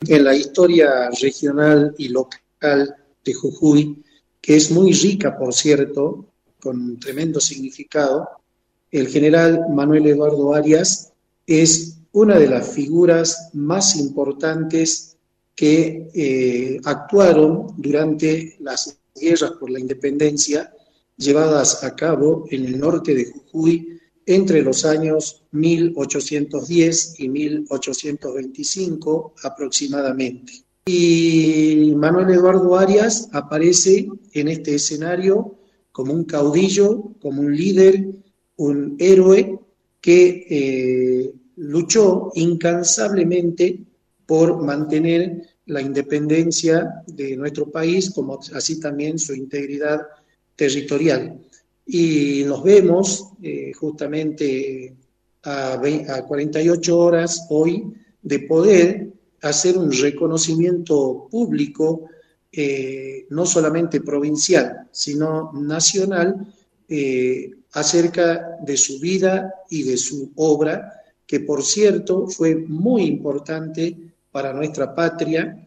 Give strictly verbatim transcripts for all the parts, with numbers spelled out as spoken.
en la historia regional y local de Jujuy, que es muy rica, por cierto, con tremendo significado. El general Manuel Eduardo Arias es una de las figuras más importantes que eh, actuaron durante las guerras por la independencia llevadas a cabo en el norte de Jujuy entre los años mil ochocientos diez y mil ochocientos veinticinco aproximadamente. Y Manuel Eduardo Arias aparece en este escenario como un caudillo, como un líder, un héroe que eh, luchó incansablemente por mantener la independencia de nuestro país, como así también su integridad territorial. Y nos vemos eh, justamente a, veinte, a cuarenta y ocho horas hoy de poder hacer un reconocimiento público, eh, no solamente provincial, sino nacional, eh, acerca de su vida y de su obra, que por cierto fue muy importante para nuestra patria,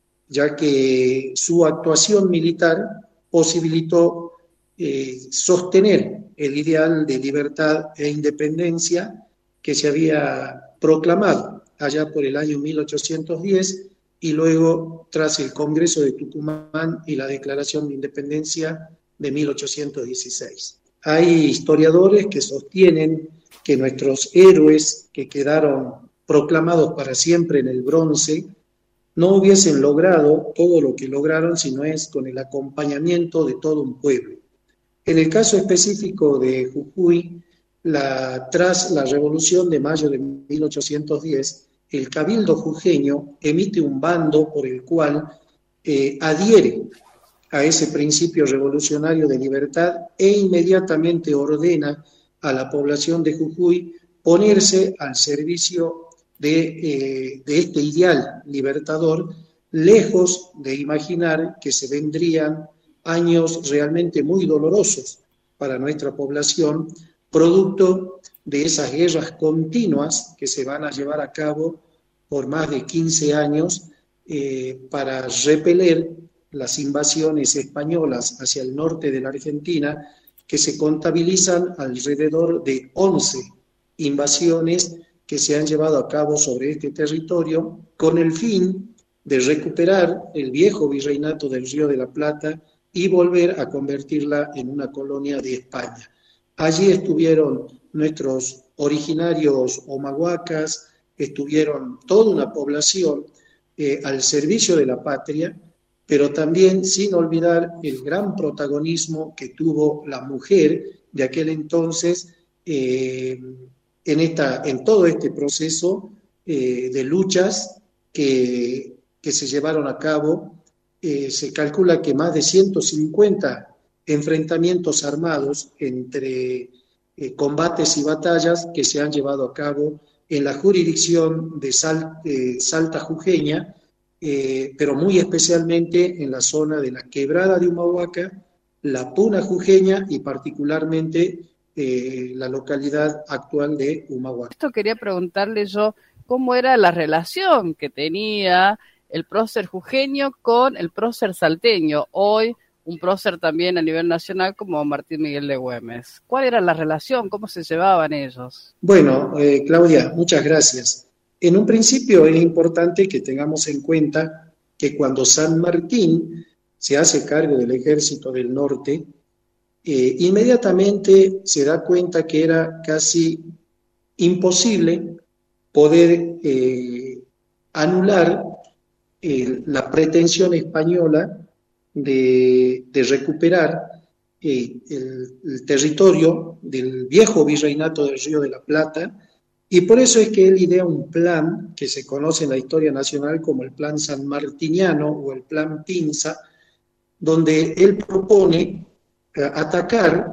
ya que su actuación militar posibilitó eh, sostener el ideal de libertad e independencia que se había proclamado allá por el año mil ochocientos diez y luego tras el Congreso de Tucumán y la Declaración de Independencia de mil ochocientos dieciséis. Hay historiadores que sostienen que nuestros héroes que quedaron proclamados para siempre en el bronce no hubiesen logrado todo lo que lograron si no es con el acompañamiento de todo un pueblo. En el caso específico de Jujuy, la, tras la Revolución de mayo de mil ochocientos diez, el Cabildo jujeño emite un bando por el cual eh, adhiere a ese principio revolucionario de libertad e inmediatamente ordena a la población de Jujuy ponerse al servicio de, eh, de este ideal libertador, lejos de imaginar que se vendrían años realmente muy dolorosos para nuestra población, producto de esas guerras continuas que se van a llevar a cabo por más de quince años eh, para repeler las invasiones españolas hacia el norte de la Argentina, que se contabilizan alrededor de once invasiones que se han llevado a cabo sobre este territorio con el fin de recuperar el viejo virreinato del Río de la Plata y volver a convertirla en una colonia de España. Allí estuvieron nuestros originarios omahuacas, estuvieron toda una población eh, al servicio de la patria, pero también sin olvidar el gran protagonismo que tuvo la mujer de aquel entonces eh, en, esta, en todo este proceso eh, de luchas que, que se llevaron a cabo. Eh, se calcula que más de ciento cincuenta enfrentamientos armados entre eh, combates y batallas que se han llevado a cabo en la jurisdicción de Sal, eh, Salta Jujeña, eh, pero muy especialmente en la zona de la Quebrada de Humahuaca, la Puna Jujeña y particularmente eh, la localidad actual de Humahuaca. Esto quería preguntarle yo, ¿cómo era la relación que tenía el prócer jujeño con el prócer salteño, hoy un prócer también a nivel nacional como Martín Miguel de Güemes? ¿Cuál era la relación? ¿Cómo se llevaban ellos? Bueno, eh, Claudia, muchas gracias. En un principio es importante que tengamos en cuenta que cuando San Martín se hace cargo del ejército del norte, eh, inmediatamente se da cuenta que era casi imposible poder eh, anular eh, la pretensión española de, de recuperar eh, el, el territorio del viejo virreinato del Río de la Plata, y por eso es que él idea un plan que se conoce en la historia nacional como el Plan Sanmartiniano o el Plan Pinza, donde él propone eh, atacar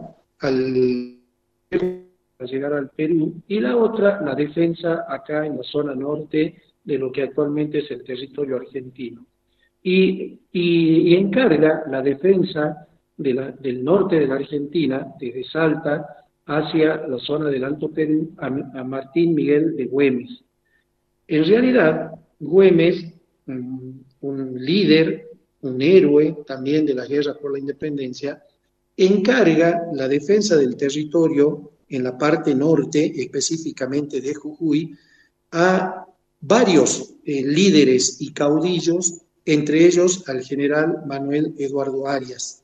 al para llegar al Perú, y la otra, la defensa acá en la zona norte de lo que actualmente es el territorio argentino. Y, y, y encarga la defensa de la, del norte de la Argentina, desde Salta hacia la zona del Alto Perú, a, a Martín Miguel de Güemes. En realidad, Güemes un, un líder, un héroe también de las guerras por la independencia, encarga la defensa del territorio en la parte norte, específicamente de Jujuy, a varios eh, líderes y caudillos, entre ellos al general Manuel Eduardo Arias.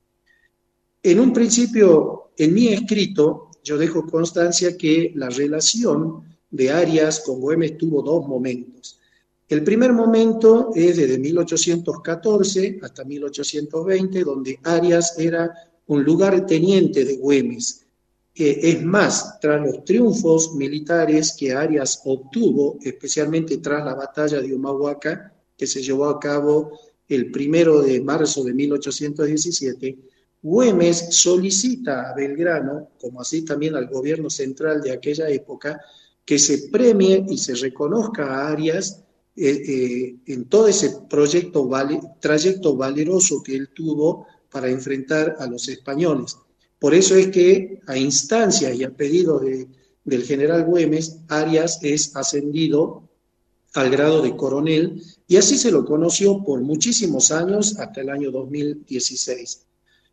En un principio, en mi escrito, yo dejo constancia que la relación de Arias con Güemes tuvo dos momentos. El primer momento es desde mil ochocientos catorce hasta mil ochocientos veinte, donde Arias era un lugarteniente de Güemes. Eh, es más, tras los triunfos militares que Arias obtuvo, especialmente tras la batalla de Humahuaca, que se llevó a cabo el primero de marzo de mil ochocientos diecisiete, Güemes solicita a Belgrano, como así también al gobierno central de aquella época, que se premie y se reconozca a Arias eh, eh, en todo ese proyecto vale, trayecto valeroso que él tuvo para enfrentar a los españoles. Por eso es que a instancias y a pedido de, del general Güemes, Arias es ascendido al grado de coronel, y así se lo conoció por muchísimos años hasta el año dos mil dieciséis.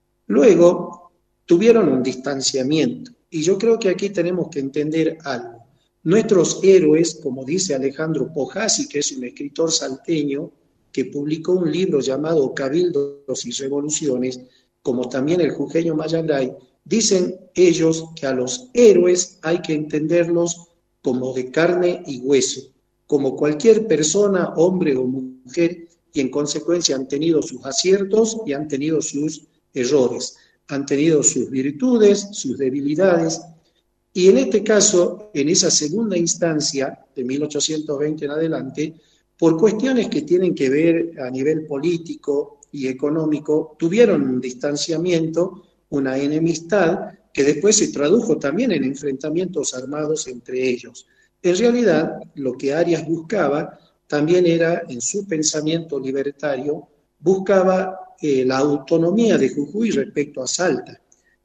Luego tuvieron un distanciamiento, y yo creo que aquí tenemos que entender algo. Nuestros héroes, como dice Alejandro Pojasi, que es un escritor salteño, que publicó un libro llamado Cabildos y Revoluciones, como también el jujeño Mayangay, dicen ellos que a los héroes hay que entenderlos como de carne y hueso, como cualquier persona, hombre o mujer, y en consecuencia han tenido sus aciertos y han tenido sus errores, han tenido sus virtudes, sus debilidades, y en este caso, en esa segunda instancia, de mil ochocientos veinte en adelante, por cuestiones que tienen que ver a nivel político y económico, tuvieron un distanciamiento, una enemistad, que después se tradujo también en enfrentamientos armados entre ellos. En realidad, lo que Arias buscaba también era, en su pensamiento libertario, buscaba eh, la autonomía de Jujuy respecto a Salta,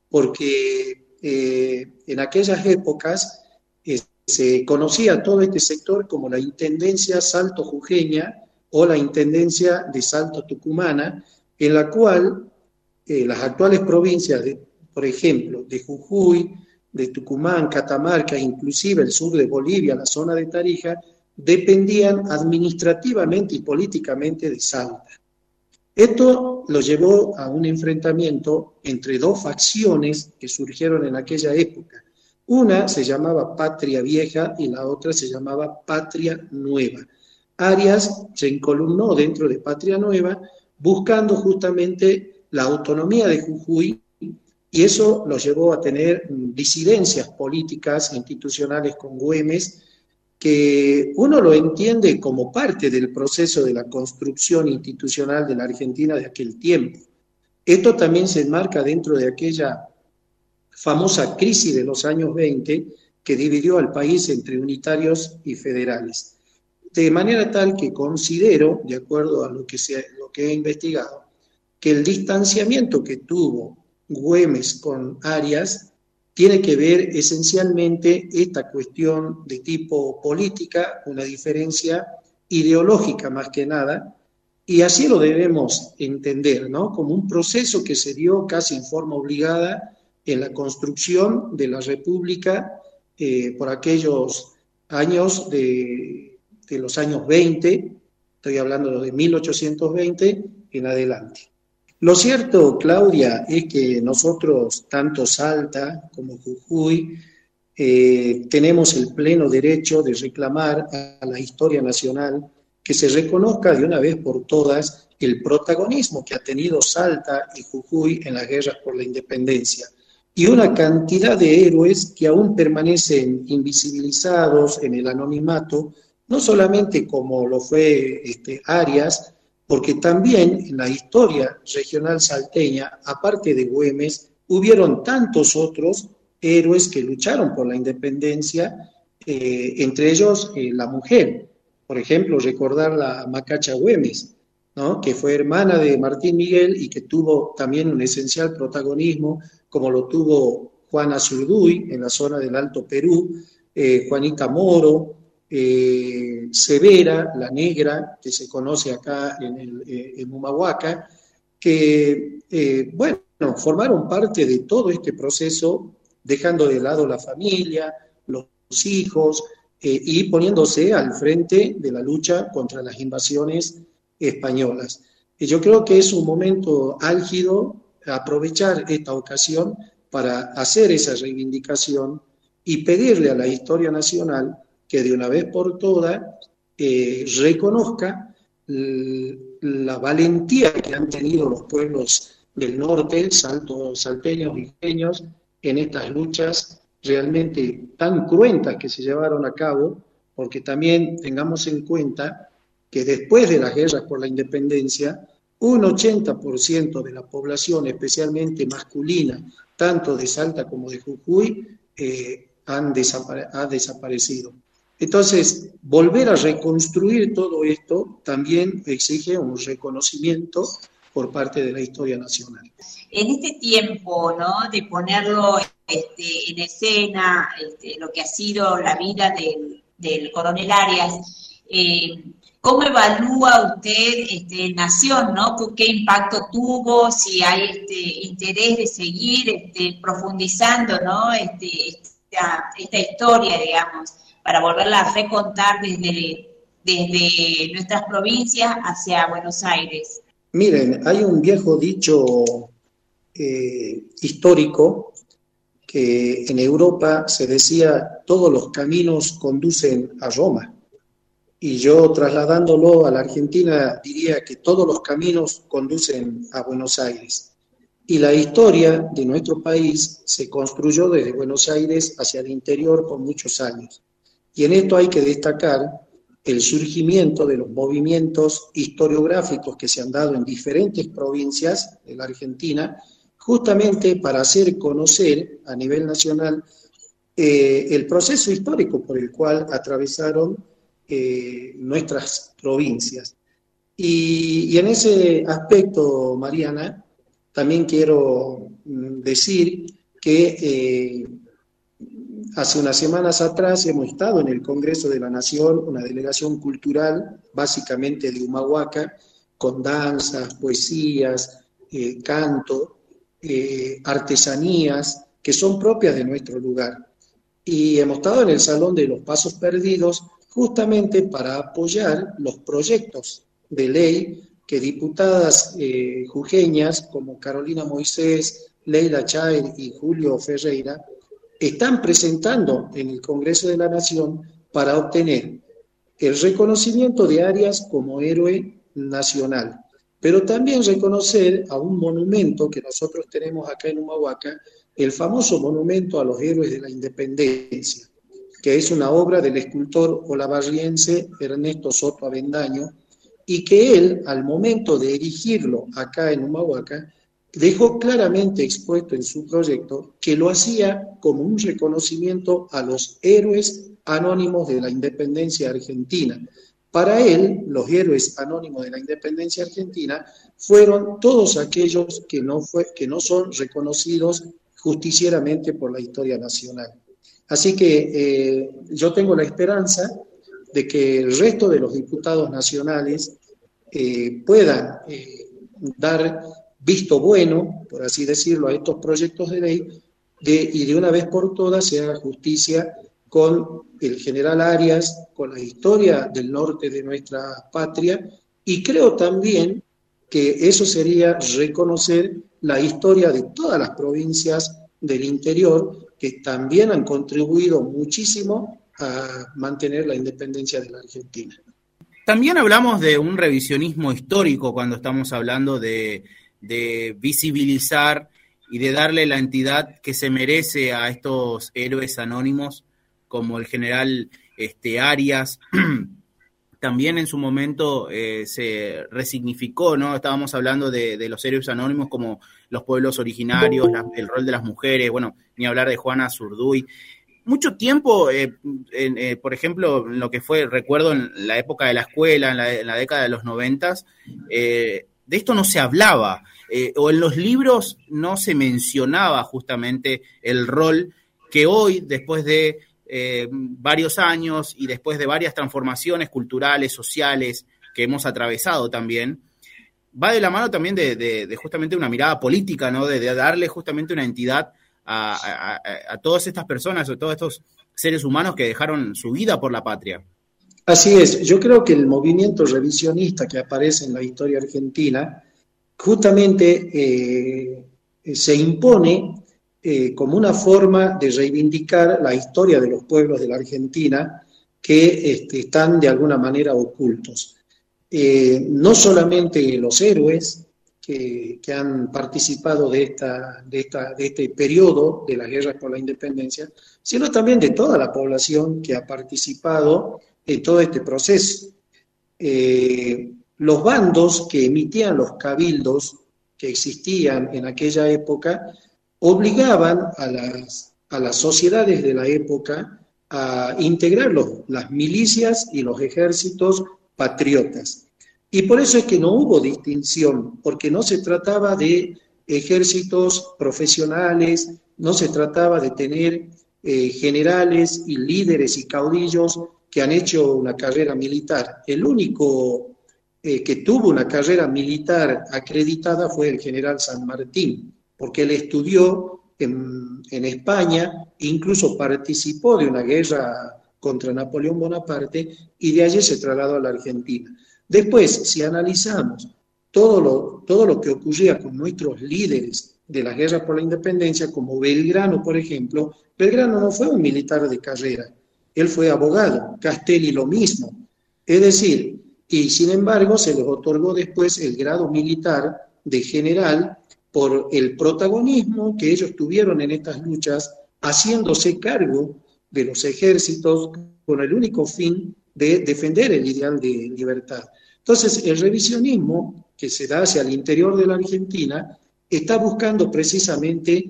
porque eh, en aquellas épocas eh, se conocía todo este sector como la Intendencia Salto Jujeña o la Intendencia de Salto Tucumana, en la cual eh, las actuales provincias, de, por ejemplo, de Jujuy, de Tucumán, Catamarca, inclusive el sur de Bolivia, la zona de Tarija, dependían administrativamente y políticamente de Salta. Esto lo llevó a un enfrentamiento entre dos facciones que surgieron en aquella época. Una se llamaba Patria Vieja y la otra se llamaba Patria Nueva. Arias se encolumnó dentro de Patria Nueva buscando justamente la autonomía de Jujuy, y eso lo llevó a tener disidencias políticas e institucionales con Güemes, que uno lo entiende como parte del proceso de la construcción institucional de la Argentina de aquel tiempo. Esto también se enmarca dentro de aquella famosa crisis de los años veinte que dividió al país entre unitarios y federales. De manera tal que considero, de acuerdo a lo que, se, lo que he investigado, que el distanciamiento que tuvo Güemes con Arias tiene que ver esencialmente esta cuestión de tipo política, una diferencia ideológica más que nada, y así lo debemos entender, ¿no? Como un proceso que se dio casi en forma obligada en la construcción de la República eh, por aquellos años de, de los años veinte, estoy hablando de mil ochocientos veinte en adelante. Lo cierto, Claudia, es que nosotros, tanto Salta como Jujuy, eh, tenemos el pleno derecho de reclamar a la historia nacional que se reconozca de una vez por todas el protagonismo que ha tenido Salta y Jujuy en las guerras por la independencia, y una cantidad de héroes que aún permanecen invisibilizados en el anonimato, no solamente como lo fue este, Arias, porque también en la historia regional salteña, aparte de Güemes, hubieron tantos otros héroes que lucharon por la independencia, eh, entre ellos eh, la mujer. Por ejemplo, recordar la Macacha Güemes, ¿no? Que fue hermana de Martín Miguel y que tuvo también un esencial protagonismo, como lo tuvo Juana Zurduy en la zona del Alto Perú, eh, Juanita Moro, eh, Severa, la negra, que se conoce acá en, el, eh, en Humahuaca, que, eh, bueno, formaron parte de todo este proceso, dejando de lado la familia, los hijos, eh, y poniéndose al frente de la lucha contra las invasiones españolas. Y yo creo que es un momento álgido aprovechar esta ocasión para hacer esa reivindicación y pedirle a la historia nacional que de una vez por todas eh, reconozca la valentía que han tenido los pueblos del norte, salto, salteños y limeños, en estas luchas realmente tan cruentas que se llevaron a cabo, porque también tengamos en cuenta que después de las guerras por la independencia, un ochenta por ciento de la población, especialmente masculina, tanto de Salta como de Jujuy, eh, han desapare- ha desaparecido. Entonces, volver a reconstruir todo esto también exige un reconocimiento por parte de la historia nacional. En este tiempo, ¿no?, de ponerlo este, en escena, este, lo que ha sido la vida del, del coronel Arias, eh, ¿cómo evalúa usted este, Nación, ¿no? ¿Qué impacto tuvo? Si hay este interés de seguir este, profundizando, ¿no?, este, esta, esta historia, digamos, para volverla a recontar desde, desde nuestras provincias hacia Buenos Aires. Miren, hay un viejo dicho eh, histórico que en Europa se decía todos los caminos conducen a Roma. Y yo, trasladándolo a la Argentina, diría que todos los caminos conducen a Buenos Aires. Y la historia de nuestro país se construyó desde Buenos Aires hacia el interior por muchos años. Y en esto hay que destacar el surgimiento de los movimientos historiográficos que se han dado en diferentes provincias de la Argentina, justamente para hacer conocer a nivel nacional eh, el proceso histórico por el cual atravesaron eh, nuestras provincias. Y, y en ese aspecto, Mariana, también quiero decir que eh, hace unas semanas atrás hemos estado en el Congreso de la Nación, una delegación cultural, básicamente de Humahuaca, con danzas, poesías, eh, canto, eh, artesanías, que son propias de nuestro lugar. Y hemos estado en el Salón de los Pasos Perdidos justamente para apoyar los proyectos de ley que diputadas eh, jujeñas como Carolina Moisés, Leila Chair y Julio Ferreira están presentando en el Congreso de la Nación para obtener el reconocimiento de Arias como héroe nacional, pero también reconocer a un monumento que nosotros tenemos acá en Humahuaca, el famoso monumento a los héroes de la independencia, que es una obra del escultor olavarriense Ernesto Soto Avendaño, y que él, al momento de erigirlo acá en Humahuaca, dejó claramente expuesto en su proyecto que lo hacía como un reconocimiento a los héroes anónimos de la independencia argentina. Para él, los héroes anónimos de la independencia argentina fueron todos aquellos que no, fue, que no son reconocidos justicieramente por la historia nacional. Así que eh, yo tengo la esperanza de que el resto de los diputados nacionales eh, puedan eh, dar visto bueno, por así decirlo, a estos proyectos de ley de, y de una vez por todas se haga justicia con el general Arias, con la historia del norte de nuestra patria, y creo también que eso sería reconocer la historia de todas las provincias del interior que también han contribuido muchísimo a mantener la independencia de la Argentina. También hablamos de un revisionismo histórico cuando estamos hablando de, de visibilizar y de darle la entidad que se merece a estos héroes anónimos, como el general este, Arias. También en su momento eh, se resignificó, ¿no? Estábamos hablando de, de los héroes anónimos como los pueblos originarios, la, el rol de las mujeres, bueno, ni hablar de Juana Zurduy. Mucho tiempo, eh, en, eh, por ejemplo, en lo que fue, recuerdo en la época de la escuela, en la, en la década de los noventas, eh, de esto no se hablaba, eh, o en los libros no se mencionaba justamente el rol que hoy, después de eh, varios años y después de varias transformaciones culturales, sociales que hemos atravesado también, va de la mano también de, de, de justamente una mirada política, ¿no? De, de darle justamente una entidad a, a, a, a todas estas personas, a todos estos seres humanos que dejaron su vida por la patria. Así es, yo creo que el movimiento revisionista que aparece en la historia argentina justamente eh, se impone eh, como una forma de reivindicar la historia de los pueblos de la Argentina que este, están de alguna manera ocultos. Eh, no solamente los héroes que, que han participado de, esta, de, esta, de este periodo de las guerras por la independencia, sino también de toda la población que ha participado en todo este proceso. Eh, los bandos que emitían los cabildos que existían en aquella época obligaban a las, a las sociedades de la época a integrar los, las milicias y los ejércitos patriotas. Y por eso es que no hubo distinción, porque no se trataba de ejércitos profesionales, no se trataba de tener eh, generales y líderes y caudillos que han hecho una carrera militar. El único eh, que tuvo una carrera militar acreditada fue el general San Martín, porque él estudió en, en España, incluso participó de una guerra contra Napoleón Bonaparte y de allí se trasladó a la Argentina. Después, si analizamos todo lo, todo lo que ocurría con nuestros líderes de las guerras por la independencia, como Belgrano, por ejemplo, Belgrano no fue un militar de carrera, él fue abogado, Castelli lo mismo. Es decir, y sin embargo se les otorgó después el grado militar de general por el protagonismo que ellos tuvieron en estas luchas, haciéndose cargo de los ejércitos con el único fin de defender el ideal de libertad. Entonces, el revisionismo que se da hacia el interior de la Argentina está buscando precisamente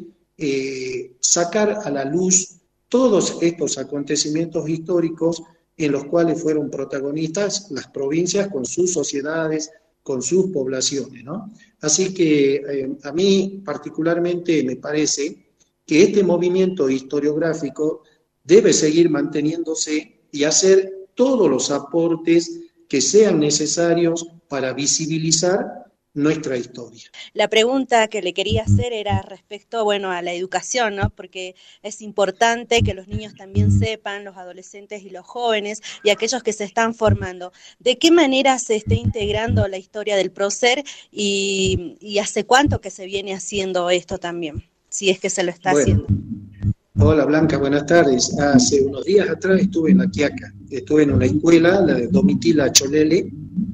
eh, sacar a la luz todos estos acontecimientos históricos en los cuales fueron protagonistas las provincias con sus sociedades, con sus poblaciones, ¿no? Así que eh, a mí particularmente me parece que este movimiento historiográfico debe seguir manteniéndose y hacer todos los aportes que sean necesarios para visibilizar nuestra historia. La pregunta que le quería hacer era respecto, bueno, a la educación, ¿no? Porque es importante que los niños también sepan, los adolescentes y los jóvenes y aquellos que se están formando, de qué manera se está integrando la historia del prócer y, y hace cuánto que se viene haciendo esto también, si es que se lo está bueno, haciendo. Hola Blanca, buenas tardes. Hace unos días atrás estuve en La Quiaca, estuve en una escuela, la de Domitila Cholele,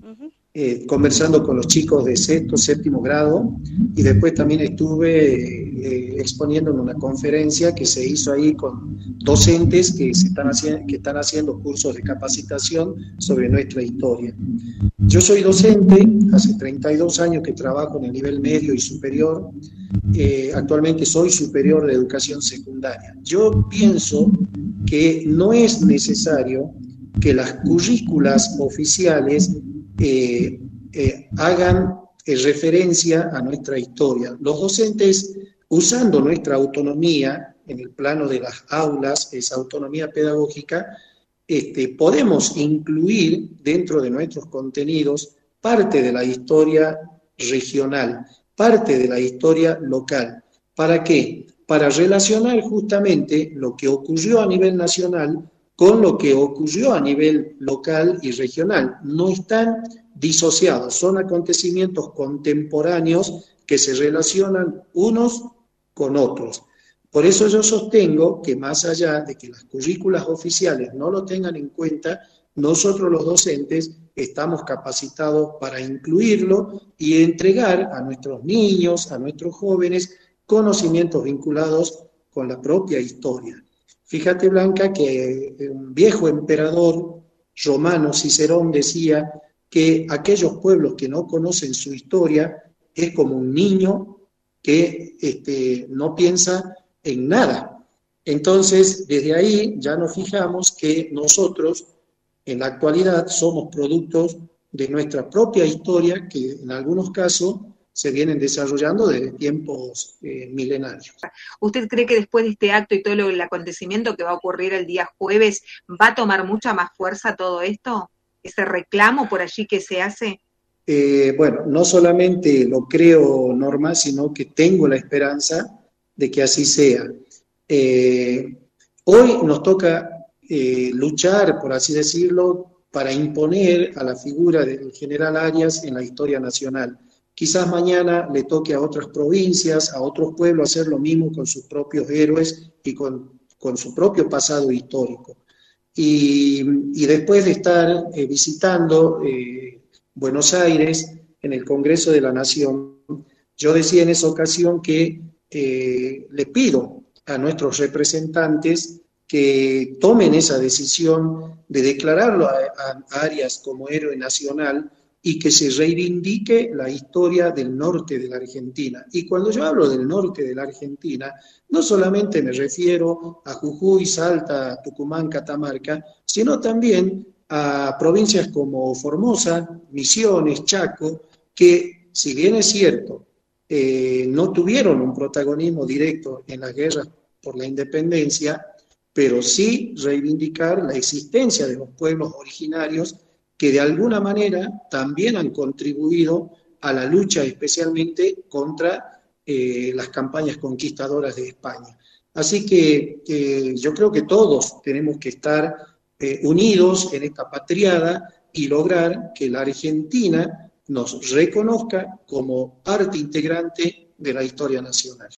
Eh, conversando con los chicos de sexto, séptimo grado, y después también estuve eh, exponiendo en una conferencia que se hizo ahí con docentes que, se están haciendo, que están haciendo cursos de capacitación sobre nuestra historia. Yo soy docente, hace treinta y dos años que trabajo en el nivel medio y superior, eh, actualmente soy superior de educación secundaria. Yo pienso que no es necesario que las currículas oficiales Eh, eh, hagan eh, referencia a nuestra historia. Los docentes, usando nuestra autonomía en el plano de las aulas, esa autonomía pedagógica, este, podemos incluir dentro de nuestros contenidos parte de la historia regional, parte de la historia local. ¿Para qué? Para relacionar justamente lo que ocurrió a nivel nacional con lo que ocurrió a nivel local y regional. No están disociados, son acontecimientos contemporáneos que se relacionan unos con otros. Por eso yo sostengo que más allá de que las currículas oficiales no lo tengan en cuenta, nosotros los docentes estamos capacitados para incluirlo y entregar a nuestros niños, a nuestros jóvenes, conocimientos vinculados con la propia historia. Fíjate, Blanca, que un viejo emperador romano, Cicerón, decía que aquellos pueblos que no conocen su historia es como un niño que este, no piensa en nada. Entonces, desde ahí ya nos fijamos que nosotros, en la actualidad, somos productos de nuestra propia historia, que en algunos casos se vienen desarrollando desde tiempos eh, milenarios. ¿Usted cree que después de este acto y todo lo, el acontecimiento que va a ocurrir el día jueves, va a tomar mucha más fuerza todo esto? ¿Ese reclamo por allí que se hace? Eh, bueno, no solamente lo creo, Norma, sino que tengo la esperanza de que así sea. Eh, hoy nos toca eh, luchar, por así decirlo, para imponer a la figura del general Arias en la historia nacional. Quizás mañana le toque a otras provincias, a otros pueblos hacer lo mismo con sus propios héroes y con, con su propio pasado histórico. Y, y después de estar eh, visitando eh, Buenos Aires en el Congreso de la Nación, yo decía en esa ocasión que eh, le pido a nuestros representantes que tomen esa decisión de declararlo a, a Arias como héroe nacional y que se reivindique la historia del norte de la Argentina. Y cuando yo hablo del norte de la Argentina, no solamente me refiero a Jujuy, Salta, Tucumán, Catamarca, sino también a provincias como Formosa, Misiones, Chaco, que si bien es cierto, eh, no tuvieron un protagonismo directo en las guerras por la independencia, pero sí reivindicar la existencia de los pueblos originarios que de alguna manera también han contribuido a la lucha especialmente contra eh, las campañas conquistadoras de España. Así que eh, yo creo que todos tenemos que estar eh, unidos en esta patriada y lograr que la Argentina nos reconozca como parte integrante de la historia nacional.